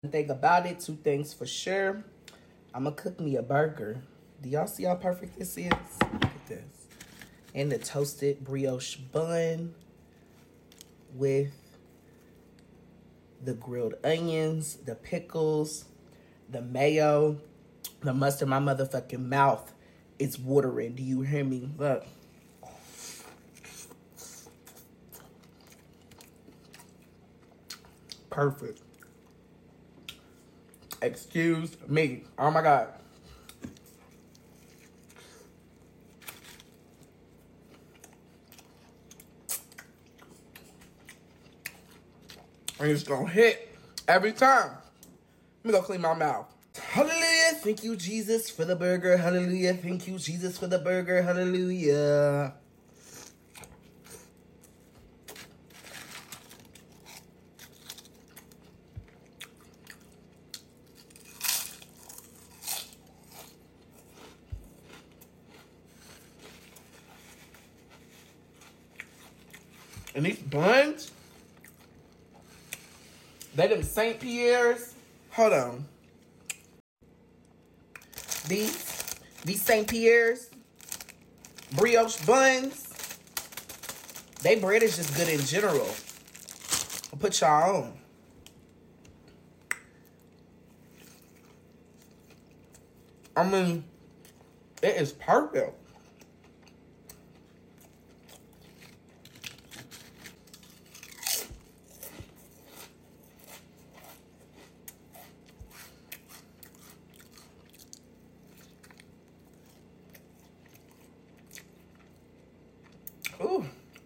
One thing about it, two things for sure. I'm gonna cook me a burger. Do y'all see how perfect this is? Look at this. And the toasted brioche bun with the grilled onions, the pickles, the mayo, the mustard. My motherfucking mouth is watering. Do you hear me? Look. Perfect. Excuse me. Oh my God. And it's gonna hit every time. Let me go clean my mouth. Hallelujah. Thank you, Jesus, for the burger. Hallelujah. Thank you, Jesus, for the burger. Hallelujah. And these buns, they them St. Pierre's. Hold on. These St. Pierre's brioche buns, they bread is just good in general. I'll put y'all on. I mean, it is perfect. Ooh.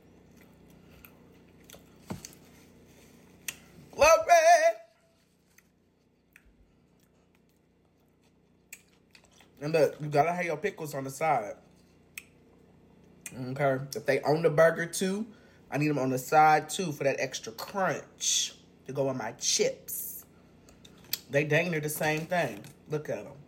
Love it. And look, you gotta have your pickles on the side. Okay. If they own the burger too, I need them on the side too for that extra crunch to go on my chips. They dang near the same thing. Look at them.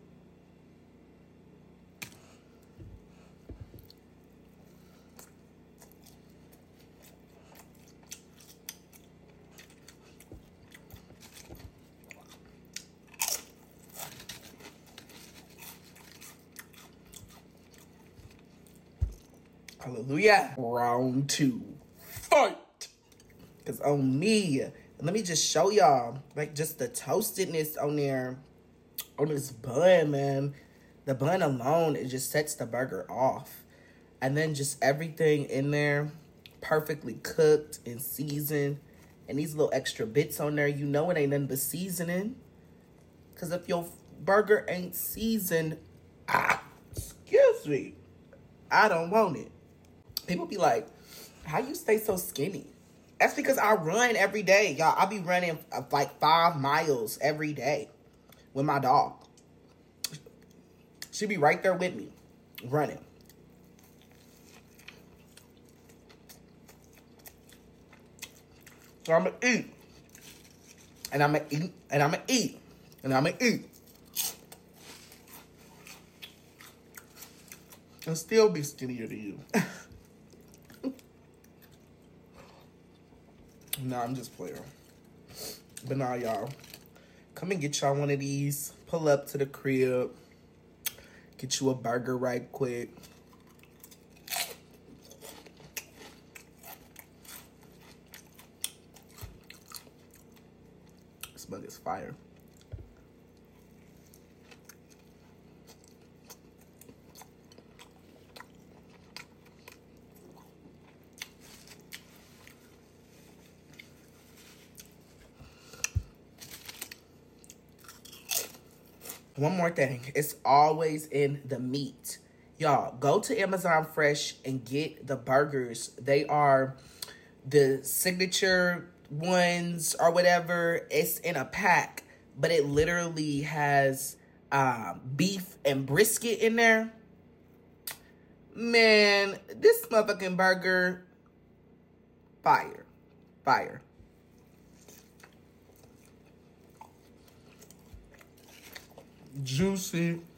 Hallelujah. Round two. Fight. Because on me, and let me just show y'all, like, just the toastedness on there, on this bun, man. The bun alone, it just sets the burger off. And then just everything in there, perfectly cooked and seasoned. And these little extra bits on there, you know it ain't nothing but seasoning. Because if your burger ain't seasoned, excuse me, I don't want it. People be like, how you stay so skinny? That's because I run every day. Y'all, I be running like 5 miles every day with my dog. She be right there with me, running. So I'm going to eat. And I'm going to eat. And I'm going to eat. And I'm going to eat. And still be skinnier than you. Nah, I'm just playing. But nah, y'all. Come and get y'all one of these. Pull up to the crib. Get you a burger right quick. This bug is fire. One more thing. It's always in the meat. Y'all, go to Amazon Fresh and get the burgers. They are the signature ones or whatever. It's in a pack, but it literally has beef and brisket in there. Man, this motherfucking burger, fire. Fire. Juicy.